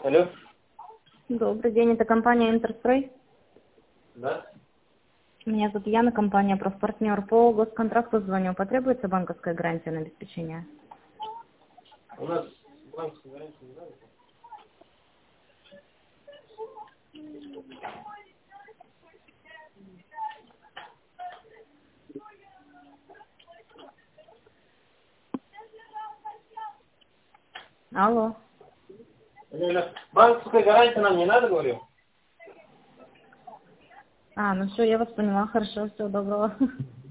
Алло. Добрый день, это компания «Интерстрой». Да? Меня зовут Яна, компания «Профпартнер». По госконтракту звоню. Потребуется банковская гарантия на обеспечение? У нас банковская гарантия не надо. Алло. Банковская гарантия нам не надо, говорю? Ну все, я вас поняла. Хорошо, всего доброго.